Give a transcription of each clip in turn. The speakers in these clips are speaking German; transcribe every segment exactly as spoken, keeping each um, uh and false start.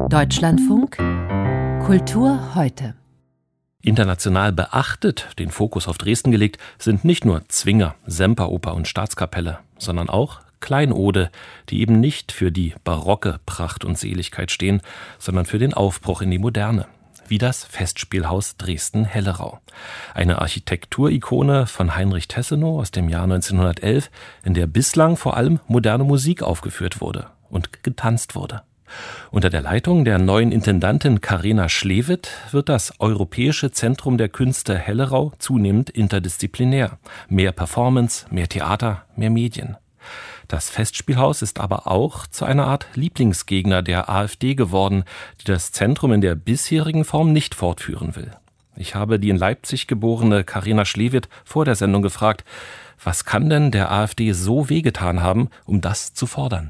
Deutschlandfunk Kultur heute. International beachtet, den Fokus auf Dresden gelegt, sind nicht nur Zwinger, Semperoper und Staatskapelle, sondern auch Kleinode, die eben nicht für die barocke Pracht und Seligkeit stehen, sondern für den Aufbruch in die Moderne. Wie das Festspielhaus Dresden-Hellerau. Eine Architekturikone von Heinrich Tessenow aus dem Jahr neunzehnhundertelf, in der bislang vor allem moderne Musik aufgeführt wurde und getanzt wurde. Unter der Leitung der neuen Intendantin Carina Schlewitt wird das Europäische Zentrum der Künste Hellerau zunehmend interdisziplinär. Mehr Performance, mehr Theater, mehr Medien. Das Festspielhaus ist aber auch zu einer Art Lieblingsgegner der AfD geworden, die das Zentrum in der bisherigen Form nicht fortführen will. Ich habe die in Leipzig geborene Carina Schlewitt vor der Sendung gefragt, was kann denn der AfD so wehgetan haben, um das zu fordern?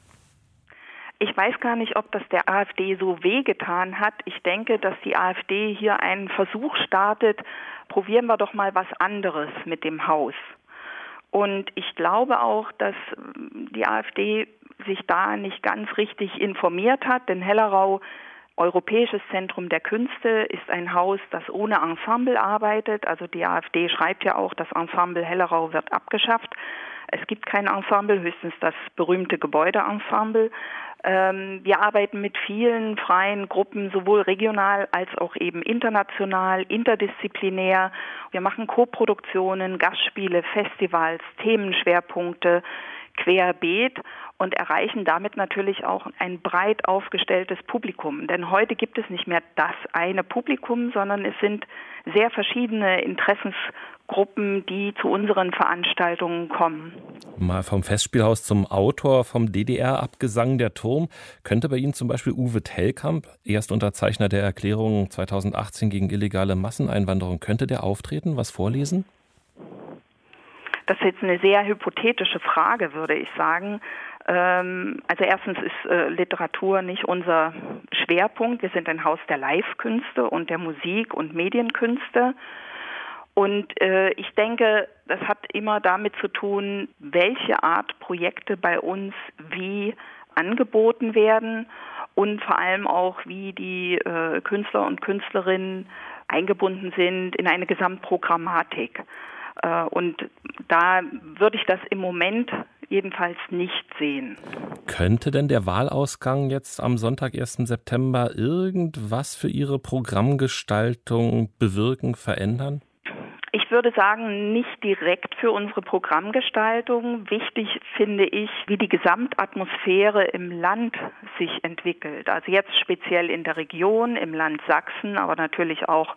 Ich weiß gar nicht, ob das der AfD so wehgetan hat. Ich denke, dass die AfD hier einen Versuch startet, probieren wir doch mal was anderes mit dem Haus. Und ich glaube auch, dass die AfD sich da nicht ganz richtig informiert hat, denn Hellerau, Europäisches Zentrum der Künste, ist ein Haus, das ohne Ensemble arbeitet. Also die AfD schreibt ja auch, das Ensemble Hellerau wird abgeschafft. Es gibt kein Ensemble, höchstens das berühmte Gebäudeensemble. Ähm, wir arbeiten mit vielen freien Gruppen, sowohl regional als auch eben international, interdisziplinär. Wir machen Co-Produktionen, Gastspiele, Festivals, Themenschwerpunkte, querbeet und erreichen damit natürlich auch ein breit aufgestelltes Publikum. Denn heute gibt es nicht mehr das eine Publikum, sondern es sind sehr verschiedene Interessensgruppen, die zu unseren Veranstaltungen kommen. Mal vom Festspielhaus zum Autor vom D D R-Abgesang Der Turm. Könnte bei Ihnen zum Beispiel Uwe Tellkamp, Erstunterzeichner der Erklärung zweitausendachtzehn gegen illegale Masseneinwanderung, könnte der auftreten, was vorlesen? Das ist jetzt eine sehr hypothetische Frage, würde ich sagen. Also erstens ist Literatur nicht unser Schwerpunkt. Wir sind ein Haus der Live-Künste und der Musik- und Medienkünste. Und ich denke, das hat immer damit zu tun, welche Art Projekte bei uns wie angeboten werden und vor allem auch, wie die Künstler und Künstlerinnen eingebunden sind in eine Gesamtprogrammatik. Und da würde ich das im Moment jedenfalls nicht sehen. Könnte denn der Wahlausgang jetzt am Sonntag, ersten September, irgendwas für Ihre Programmgestaltung bewirken, verändern? Ich würde sagen, nicht direkt für unsere Programmgestaltung. Wichtig finde ich, wie die Gesamtatmosphäre im Land sich entwickelt. Also jetzt speziell in der Region, im Land Sachsen, aber natürlich auch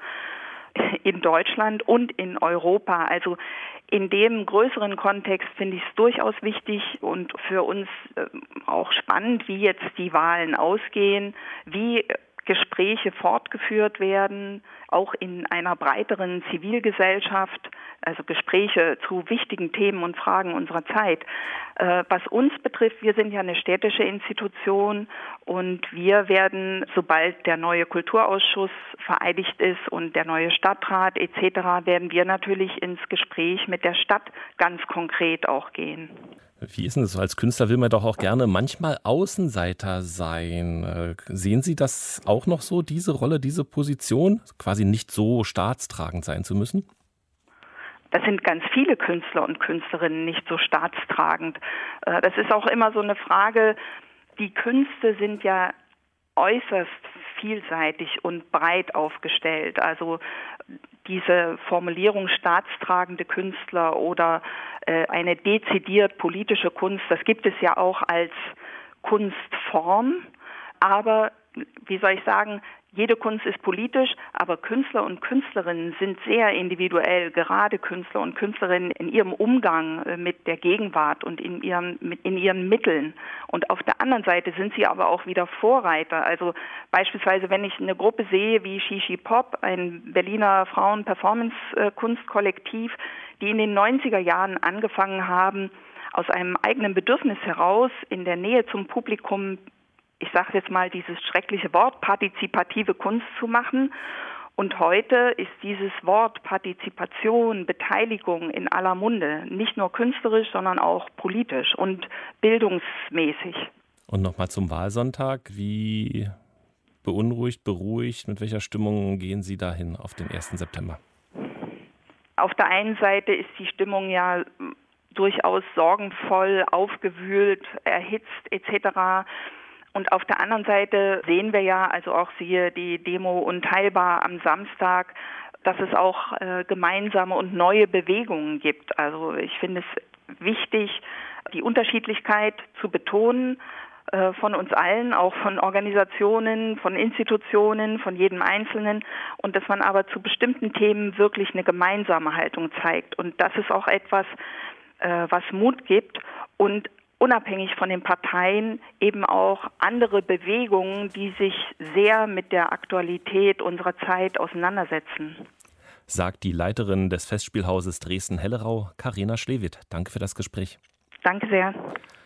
in Deutschland und in Europa. Also in dem größeren Kontext finde ich es durchaus wichtig und für uns auch spannend, wie jetzt die Wahlen ausgehen, wie Gespräche fortgeführt werden, auch in einer breiteren Zivilgesellschaft, also Gespräche zu wichtigen Themen und Fragen unserer Zeit. Äh, was uns betrifft, wir sind ja eine städtische Institution und wir werden, sobald der neue Kulturausschuss vereidigt ist und der neue Stadtrat et cetera, werden wir natürlich ins Gespräch mit der Stadt ganz konkret auch gehen. Wie ist denn das so? Als Künstler will man doch auch gerne manchmal Außenseiter sein. Sehen Sie das auch noch so, diese Rolle, diese Position, quasi nicht so staatstragend sein zu müssen? Das sind ganz viele Künstler und Künstlerinnen nicht so staatstragend. Das ist auch immer so eine Frage, die Künste sind ja äußerst vielseitig und breit aufgestellt. Also diese Formulierung staatstragende Künstler oder äh, eine dezidiert politische Kunst, das gibt es ja auch als Kunstform. Aber, wie soll ich sagen, jede Kunst ist politisch, aber Künstler und Künstlerinnen sind sehr individuell, gerade Künstler und Künstlerinnen in ihrem Umgang mit der Gegenwart und in ihren, in ihren Mitteln. Und auf der anderen Seite sind sie aber auch wieder Vorreiter. Also beispielsweise, wenn ich eine Gruppe sehe wie Shishi Pop, ein Berliner Frauen-Performance-Kunstkollektiv, die in den neunziger Jahren angefangen haben, aus einem eigenen Bedürfnis heraus in der Nähe zum Publikum, ich sage jetzt mal dieses schreckliche Wort, partizipative Kunst zu machen. Und heute ist dieses Wort Partizipation, Beteiligung in aller Munde, nicht nur künstlerisch, sondern auch politisch und bildungsmäßig. Und nochmal zum Wahlsonntag, wie beunruhigt, beruhigt? Mit welcher Stimmung gehen Sie dahin auf den ersten September? Auf der einen Seite ist die Stimmung ja durchaus sorgenvoll, aufgewühlt, erhitzt et cetera. Und auf der anderen Seite sehen wir ja, also auch siehe die Demo Unteilbar am Samstag, dass es auch äh, gemeinsame und neue Bewegungen gibt. Also ich finde es wichtig, die Unterschiedlichkeit zu betonen äh, von uns allen, auch von Organisationen, von Institutionen, von jedem Einzelnen und dass man aber zu bestimmten Themen wirklich eine gemeinsame Haltung zeigt. Und das ist auch etwas, äh, was Mut gibt und unabhängig von den Parteien eben auch andere Bewegungen, die sich sehr mit der Aktualität unserer Zeit auseinandersetzen. Sagt die Leiterin des Festspielhauses Dresden-Hellerau, Carina Schlewitt. Danke für das Gespräch. Danke sehr.